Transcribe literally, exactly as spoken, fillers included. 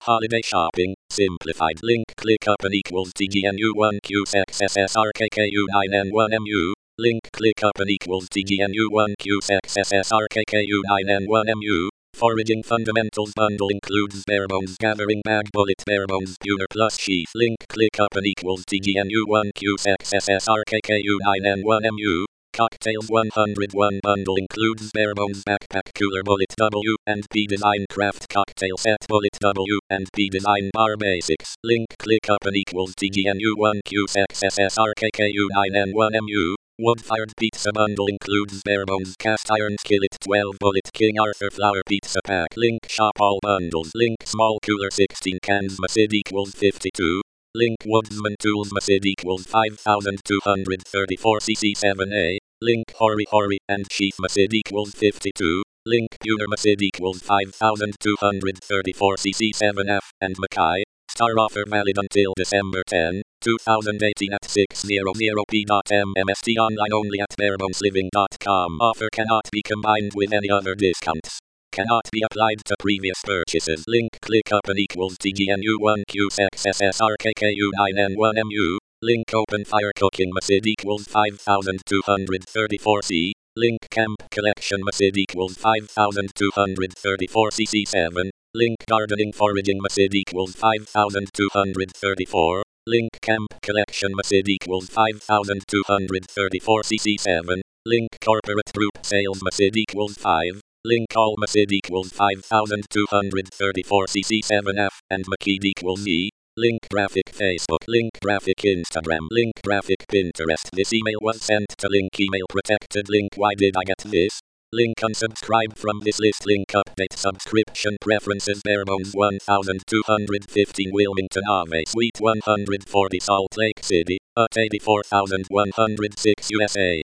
Holiday shopping, simplified. Link click open equals T G N U one Q X S S R K K U nine N one M U. Link click open equals T G N U one Q X S S R K K U nine N one M U. Foraging Fundamentals bundle includes Barebones Gathering Bag Bullet Barebones Tuner Plus Sheath. Link click open equals T G N U one Q X S S R K K U nine N one M U. Cocktails one hundred one bundle includes Barebones Backpack Cooler Bullet W and P Design Craft Cocktail Set Bullet W and P Design Bar Basics. Link click open equals T G N U one Q X S S R K K U nine N one M U. Wood-fired pizza bundle includes Barebones Cast Iron Skillet twelve Bullet King Arthur Flour Pizza Pack. Link shop all bundles. Link small cooler sixteen cans Macid equals fifty-two. Link Woodsman Tools Macid equals five thousand two hundred thirty-four C C seven A. Link Hori Hori and Sheath Macid equals fifty-two. Link Tuner Macid equals five thousand two hundred thirty-four C C seven F and Mackay. Star offer valid until December tenth, two thousand eighteen at six hundred p dot m m s t online only at barebonesliving dot com. Offer cannot be combined with any other discounts. Cannot be applied to previous purchases. Link click open equals T G N U one Q X S S R K K U nine N one M U. Link open fire cooking Macid equals five thousand two hundred thirty-four C. Link camp collection Macid equals five thousand two hundred thirty-four C C seven. Link gardening foraging Macid equals five thousand two hundred thirty-four. Link camp collection Macid equals five thousand two hundred thirty-four C C seven. Link corporate group sales Macid equals five. Link all Macid equals five thousand two hundred thirty-four C C seven F and Makid equals E. Link graphic Facebook. Link graphic Instagram. Link graphic Pinterest. This email was sent to link email protected. Link why did I get this? Link unsubscribe from this list. Link update subscription preferences. Barebones one thousand two hundred fifteen Wilmington Ave Suite one hundred forty Salt Lake City at eighty-four thousand one hundred six U S A.